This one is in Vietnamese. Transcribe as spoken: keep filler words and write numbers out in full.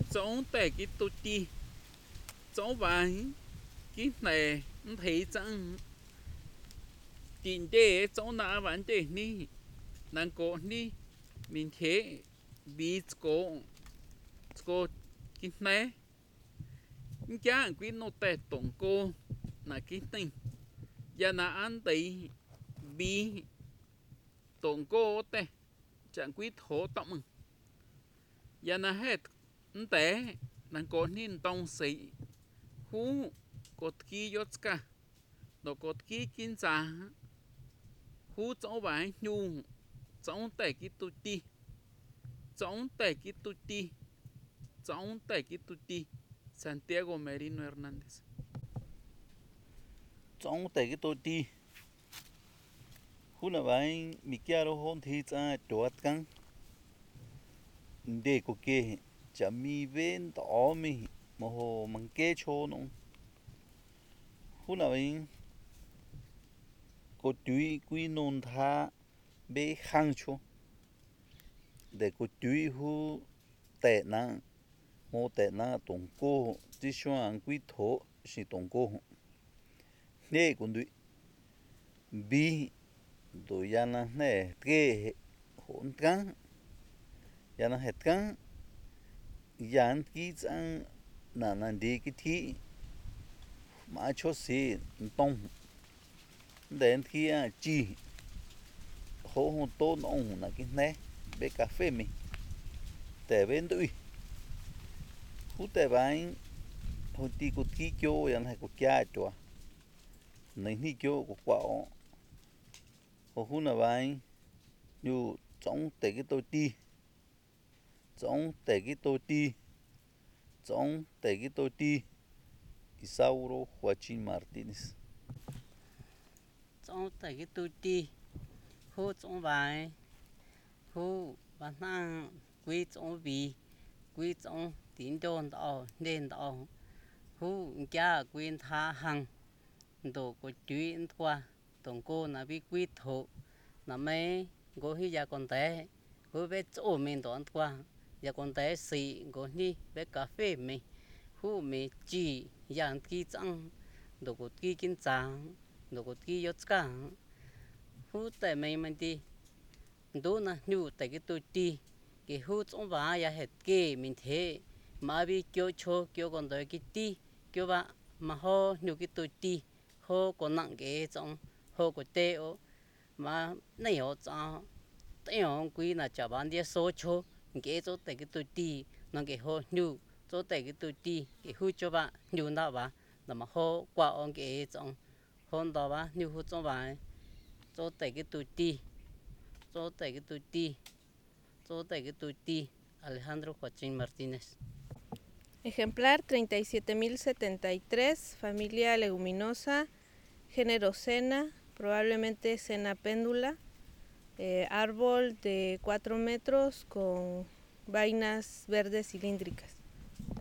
Chống tè cái tu ti chống vàng cái này thấy chẳng tiền đề chống nã vấn đề ní nàng có ní mình thế bị có có cái này giá quý nó tè tổng cô là cái tình giờ là ăn tây bị tổng cô tè chẳng quý thổ tổng giờ là hết té nàng có nín tông sĩ hú cột kia yết cả nó cột kia kinh giá hú cháu vải nhu cháu tẻ cái tu ti cháu tẻ cái tu ti cháu tẻ cái tu ti Santiago Merino Hernández Trong tại cái tôi đi hú là vậy mi kia rồi hôn thì cha chuột căng để có kia chả mi bên đó mi mà hồ mang kê cho nó hú là vậy có túi quy nôn tha bê khang cho để có túi hú tệ na mô tệ na tổng cô chỉ cho ăn quy thổ chỉ tổng cô nè còn túi bi rồi ya na nè cái hỗn căng ya na hết căng yan ki chang na na đi cái thi mà cho xí tông đến khi à chi hỗ hỗ tô nông là cái này bé cà phê mình để bên tụi hút để bán hồi ti của kí kêu yan hay của kia chùa nên hi kêu của quạo hồ hút là bán như giống để cái tôi ti giống để cái tôi ti giống để cái tôi ti Isauro Joaquín Martínez trong tại cái tôi đi hú trong bài hú bản năng quý trong vì quý trong tín đồn đó nên đó hú gia quyền tha hằng đồ của chuyện qua tổng cô là bị quý thổ là mấy cô hi gia con té cô bé chỗ mình đón qua gia con té xì cô đi bé cà phê mình hú mình chỉ dạng kỹ chẳng đồ của kỹ kinh trang đồ của kỹ yết cả hú tại mình mình đi đồ na nhu tại cái tôi đi cái hú trong vá ya hết cái mình thế mà bị kêu cho kêu con tới cái đi kêu ba mà ho nhu cái tôi đi ho còn nặng cái trong ho của tê ô mà này họ cho tê họ quý là chả bán đi số cho cái chỗ tại cái tôi đi nó cái ho nhu chỗ tại cái tôi đi cái hú cho ba nhu nào ba là mà ho qua ông cái trong hôm đó ba nhu hú trong ba chỗ tại cái tôi đi chỗ tại cái tôi đi chỗ tại cái tôi đi Alejandro Joaquín Martínez. Ejemplar treinta y siete mil setenta y tres, familia leguminosa, género Sena, probablemente Sena péndula, eh, árbol de cuatro metros con vainas verdes cilíndricas.